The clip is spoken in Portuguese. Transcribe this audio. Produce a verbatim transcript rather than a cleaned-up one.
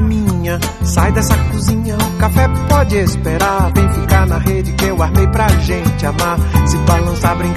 minha. Sai dessa cozinha, o café pode esperar. Vem ficar na rede que eu armei pra gente amar. Se balançar, brincar.